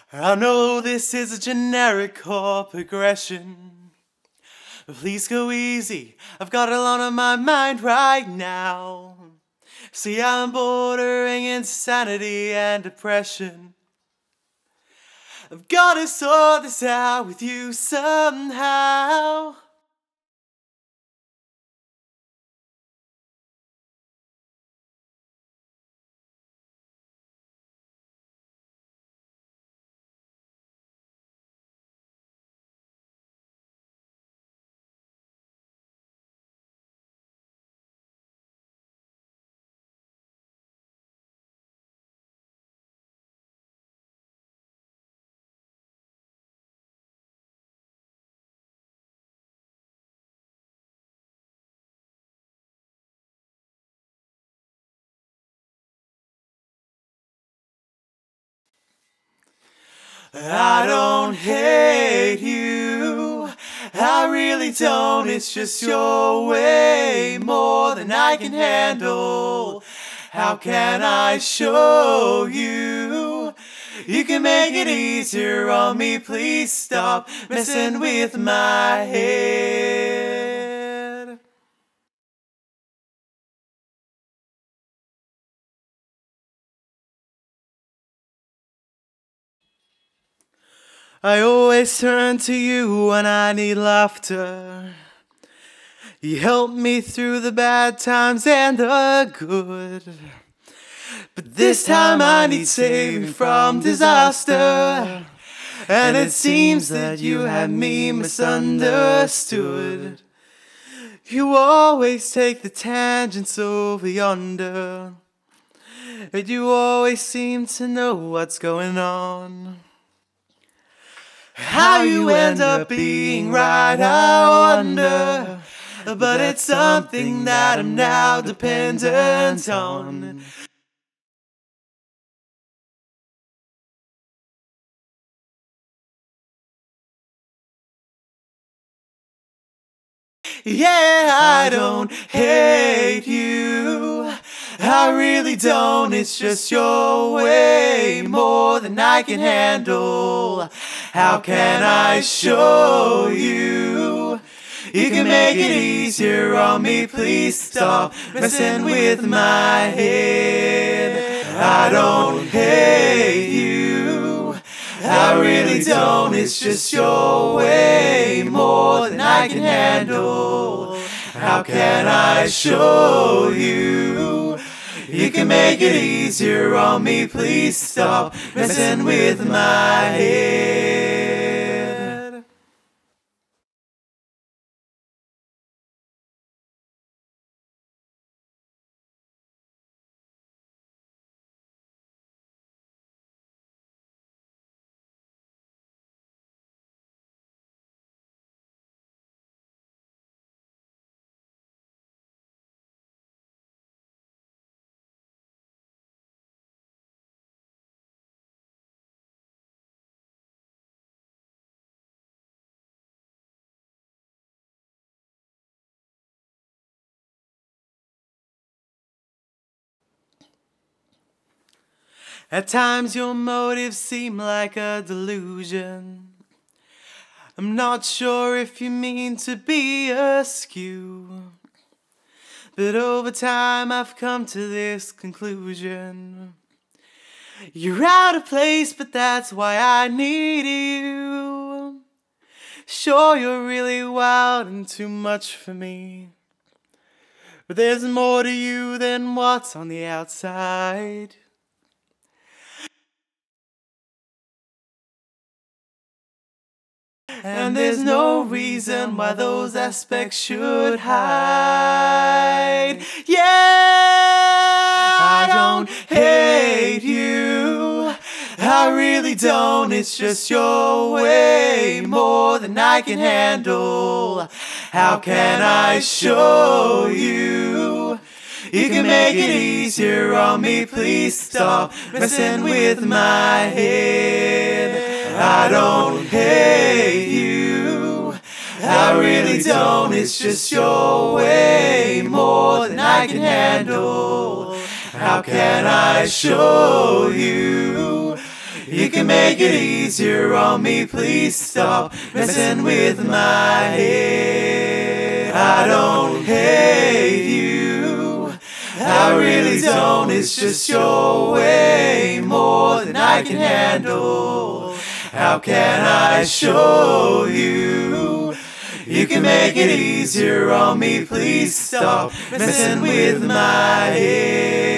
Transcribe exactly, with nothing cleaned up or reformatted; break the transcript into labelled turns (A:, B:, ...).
A: I know this is a generic chord progression, but please go easy, I've got a lot on my mind right now. See, I'm bordering insanity and depression. I've gotta sort this out with you somehow. I don't hate you, I really don't, it's just you're way more than I can handle. How can I show you? You can make it easier on me, please stop messing with my head. I always turn to you when I need laughter. You help me through the bad times and the good. But this time I need saving from disaster. And it seems that you have me misunderstood. You always take the tangents over yonder, but you always seem to know what's going on. How you end up being right, I wonder. But it's something that I'm now dependent on. Yeah, I don't hate you, I really don't, it's just you're way more than I can handle. How can I show you? You can make it easier on me, please stop messing with my head. I don't hate you, I really don't, it's just you're way more than I can handle. How can I show you? You can make it easier on me, please stop messing with my head. At times your motives seem like a delusion. I'm not sure if you mean to be askew, but over time I've come to this conclusion. You're out of place, but that's why I need you. Sure, you're really wild and too much for me, but there's more to you than what's on the outside. And there's no reason why those aspects should hide. Yeah, I don't hate you, I really don't, it's just you're way more than I can handle. How can I show you? You can make it easier on me, please stop messing with my head. I don't hate you, I really don't, it's just you're way more than I can handle. How can I show you? You can make it easier on me, please stop messing with my head. I don't hate you, I really don't, it's just your way more than I can handle. How can I show you? You can make it easier on me, please stop messing with my head.